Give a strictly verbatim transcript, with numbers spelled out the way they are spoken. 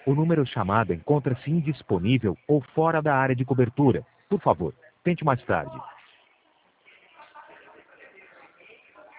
O número chamado encontra-se indisponível ou fora da área de cobertura. Por favor, tente mais tarde.